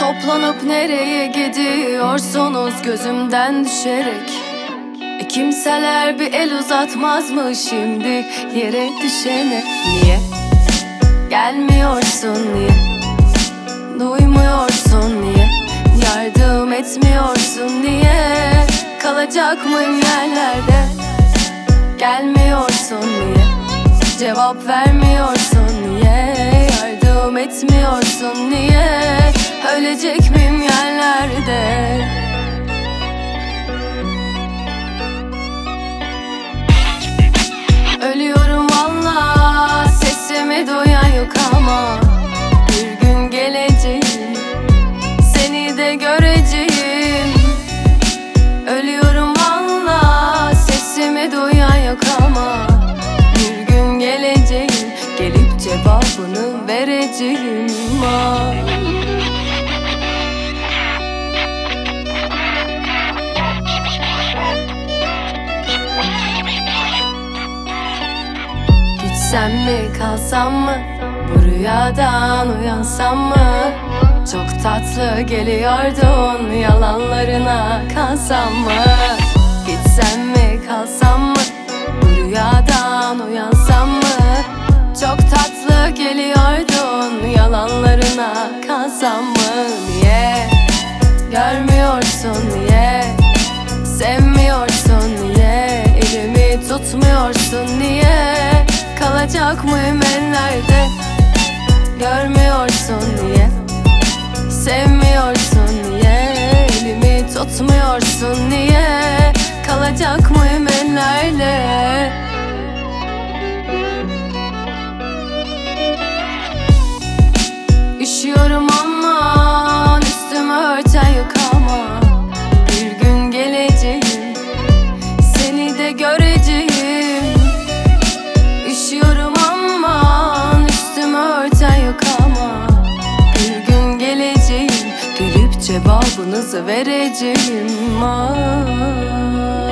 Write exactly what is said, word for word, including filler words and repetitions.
Toplanıp nereye gidiyorsunuz gözümden düşerek? E kimseler bir el uzatmaz mı şimdi yere düşene? Niye gelmiyorsun, niye duymuyorsun, niye yardım etmiyorsun, niye kalacak mıyım yerlerde? Gelmiyorsun, niye cevap vermiyorsun, niye yardım etmiyorsun, niye ölecek miyim yerlerde? Ölüyorum valla, sesimi duyan yok ama bir gün geleceğim, seni de göreceğim. Ölüyorum valla, sesimi duyan yok ama bir gün geleceğim, gelip cevabını vereceğim. Ah. Gitsem mi kalsam mı, bu rüyadan uyansam mı? Çok tatlı geliyordun, yalanlarına kalsam mı? Gitsem mi kalsam mı, bu rüyadan uyansam mı? Çok tatlı geliyordun, yalanlarına kalsam mı? Niye görmüyorsun, niye sevmiyorsun, niye elimi tutmuyorsun, niye kalacak mıyım ellerde? Görmüyorsun, niye sevmiyorsun, niye elimi tutmuyorsun, niye kalacak mıyım ellerde? Üşüyorum aman, üstümü örten yok ama bir gün geleceğim, seni de göreceğim. Üşüyorum aman, üstümü örten yok ama bir gün geleceğim, gelip cevabınızı vereceğim. Ah.